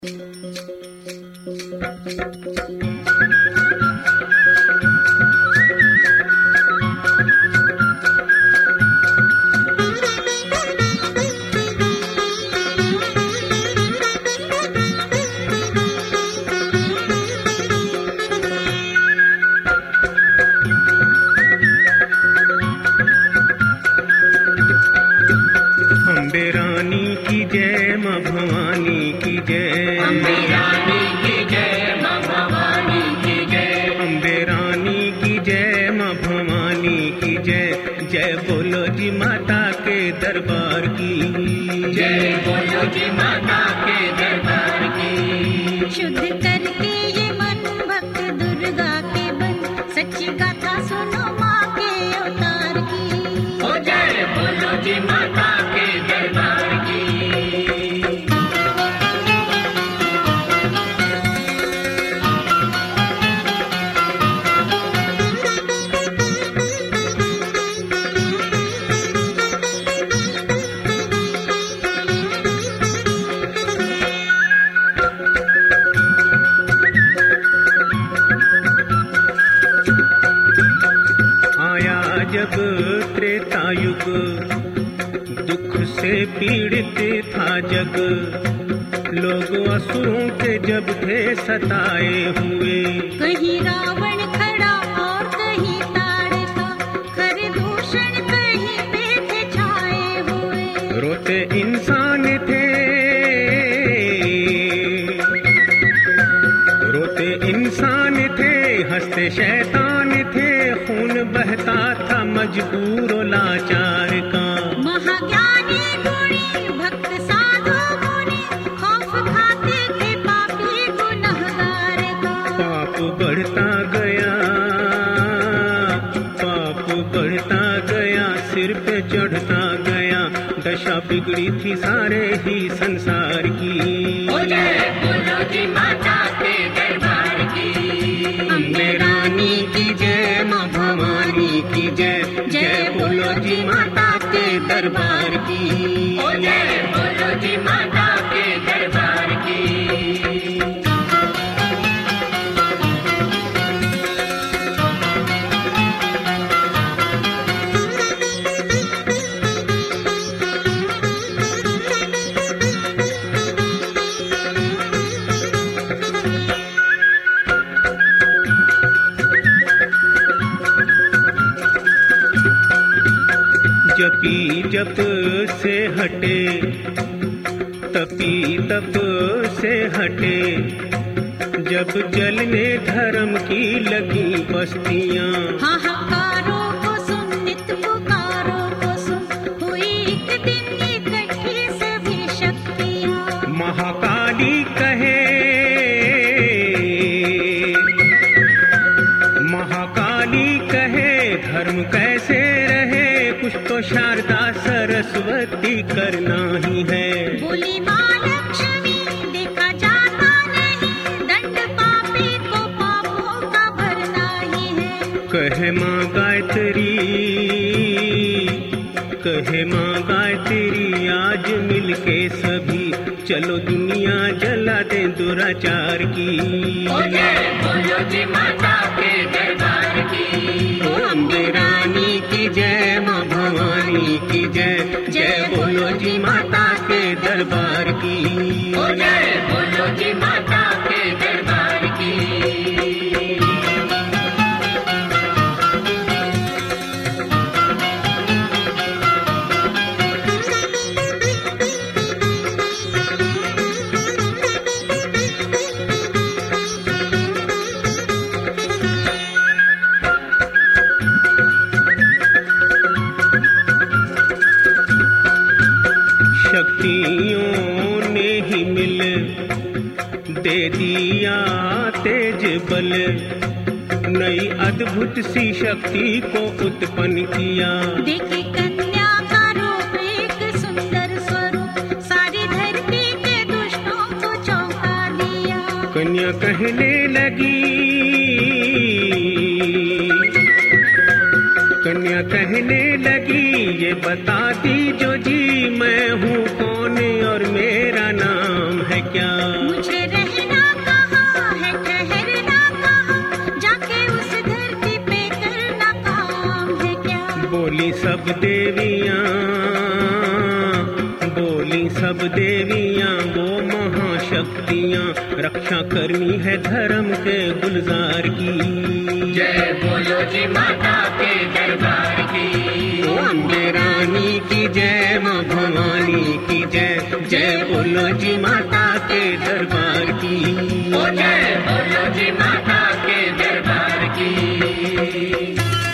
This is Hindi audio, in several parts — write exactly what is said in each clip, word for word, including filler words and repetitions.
अम्बे रानी की जय माँ भवानी की जय। अम्बे रानी की जय माँ भवानी की जय। अम्बे रानी की जय माँ भवानी की जय। जय बोलो जी माता के दरबार की। जय बोलो जी माता के दरबार की। शुद्ध करके ये मन भक्त दुर्गा के बन, सच्ची गाथा सुनो माँ के अवतार की। ओ जय बोलो जी माता के दरबार की। आया जब त्रेतायुग, दुख से पीड़ित था जग। लोग असुरों के जब थे सताए हुए। कहीं रावण खड़ा और कहीं ताड़का, कर दूषण कहीं पे थे छाए हुए। रोते इंसान थे, रोते इंसान थे, हंसते शैतान थे। खून बहता था मजबूर और लाचार का। महाज्ञानी गुणी भक्त साधु मुनि, खौफ खाते थे पापी गुनहगार का। पाप बढ़ता गया, पाप बढ़ता गया, सिर पे चढ़ता गया। दशा बिगड़ी थी सारे ही संसार की। ओ जय बोलो जी माता के दरबार की। अम्बे रानी की जय माँ भवानी की जय। जय बोलो जी माता के दरबार की। ओ जय बोलो जी माता के दरबार की। जपी जप से हटे, तपी तप से हटे। जब जलने धर्म की लगी बस्तियां। हाहाकारों को सुन, नित पुकारों को सुन, हुई एक दिन इकट्ठी सभी शक्तियां। महाकाली कहे, महाकाली कहे, धर्म कैसे रहे। कुछ तो शारदा सरस्वती करना ही है। बोली माँ लक्ष्मी देखा जाता नहीं, दंड पापी को पापों का भरना ही है। कहे माँ गायत्री, कहे माँ गायत्री, आज मिलके सभी चलो दुनिया जला दे दुराचार की। ओ जय बोलो जी माता के दरबार की। ओ अम्बे रानी की जय माँ भवानी की जय। जय बोलो जी माता के दरबार की। ओ जय बोलो जी माता के दरबार की। शक्तियों ने ही मिल दे दिया तेज बल। नई अद्भुत सी शक्ति को उत्पन्न किया। देखे कन्या का रूप एक सुंदर स्वरूप, सारी धरती के दुष्टों को चौंका दिया। कन्या कहने लगी, कन्या कहने लगी, ये बता दीजो जी मैं हूँ कौन और मेरा नाम है क्या। मुझे रहना कहाँ है, ठहरना कहाँ, जाके उस धरती पे करना काम है क्या। बोली सब देवियाँ, बोली सब देवियाँ वो महाशक्तियाँ, रक्षा करनी है धर्म के गुलजार की। जय बोलो जी माता के दरबार की। ओ अम्बे रानी की जय, माँ भवानी की जय, जय बोलो जी माता के दरबार की। ओ जय बोलो जी माता के दरबार की।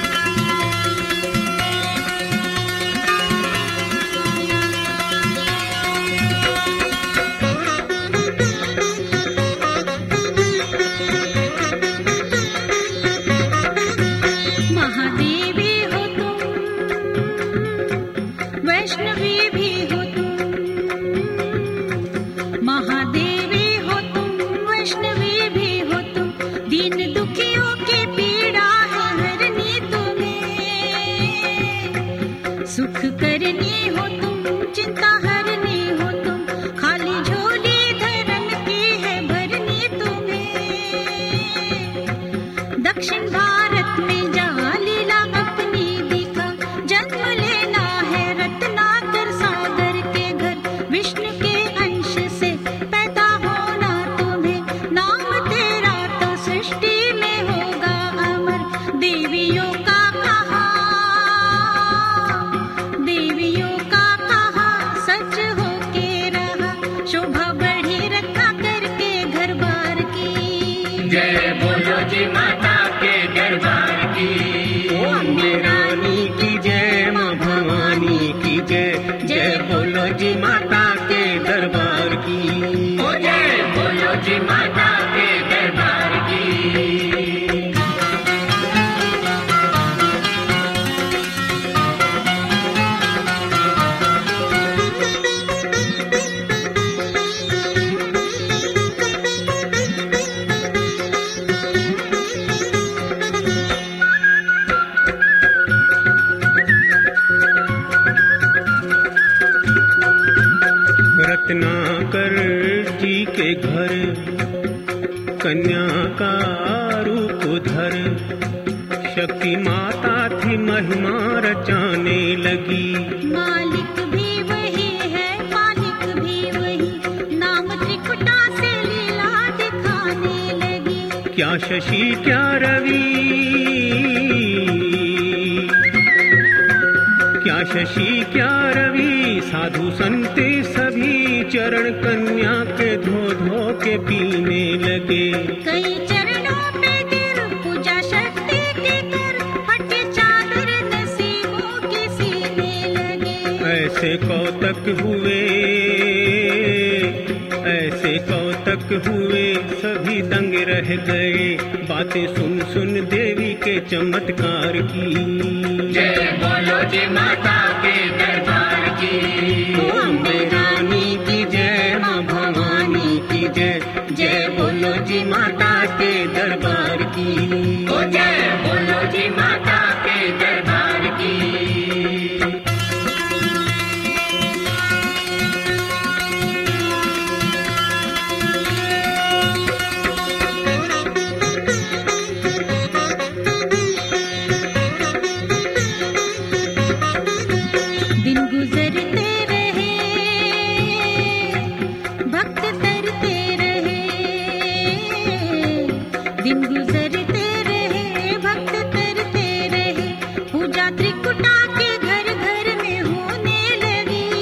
महादेवी हो तुम, वैष्णवी भी हो तुम, महादेवी हो तुम, वैष्णवी भी हो तुम, दीन दुखियों की पीड़ा है हरनी तुम्हें, सुख करनी हो तुम, चिंता हरनी हो तुम, खाली झोली धर्म की है भरनी तुम्हें। दक्षिण भारत में जा लीला अपनी दिखा, जन्म लेना है रत्नाकर सागर के घर, विष्णु के अंश से पैदा होना तुम्हें, नाम तेरा तो सृष्टि में होगा अमर। देवियों का कहा, देवियों का कहा सच हो के रहा, शोभा बढ़ी रखा करके घर बार की। जय बोलो जी माता के दरबार की। ओ अम्बे रानी की जय, माँ भवानी की जय, जय बोलो जी माता के दरबार की। ओ जय बोलो जी माता के दरबार की। रत्नाकर जी के घर कन्या का रूप धर, शक्ति माता थी महिमा रचाने लगी। मालिक भी वही है, मालिक भी वही, नाम त्रिकुटा से लीला दिखाने लगी। क्या शशि क्या रवि, क्या शशि क्या रवि, साधु संत सभी चरण कन्या के धो धो के पीने लगे। कई चरणों पे गिर पूजा शक्ति की कर, फटे चादर नसीबों की सीने लगे। ऐसे कौतक हुए, ऐसे कौतक हुए, सभी दंग रह गए, बातें सुन सुन देवी के चमत्कार की। जय बोलो जी माता के दरबार की। ओ अम्बे रानी की जय, माँ भवानी की जय, जय बोलो जी माता के दरबार की। ओ जय बोलो जी माता के दरबार की। दिन गुजरते रहे, भक्त तरते रहे, दिन गुजरते रहे, भक्त तरते रहे, पूजा त्रिकुटा के घर घर में होने लगी।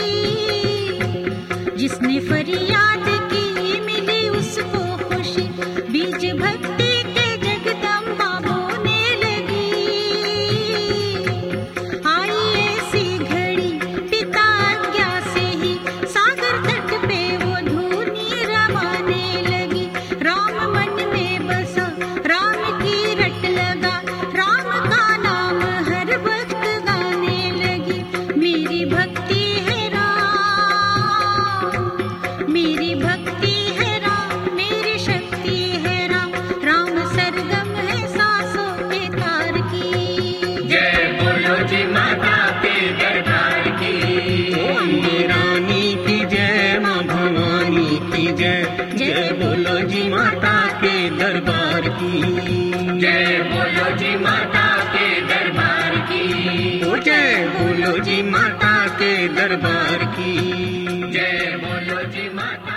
जिसने फरियाद की मिली उसको खुशी, बीज भक्ति के जगदम्बा बोने लगी। आई ऐसी घड़ी पिता आज्ञा से ही, सागर तट पे वो धूनी रमाने लगी। राम मन में बसा, राम की रट लगा, राम का नाम हर वक्त गाने लगी। मेरी भक्ति है राम, मेरी भक्ति है राम, मेरी शक्ति है राम, राम सरगम है सांसों के तार की। जय बोलो जी माता के जय बोलो जी माता के दरबार की, जय बोलो जी माता के दरबार की, ओ जय बोलो जी माता के दरबार की, जय बोलो जी माता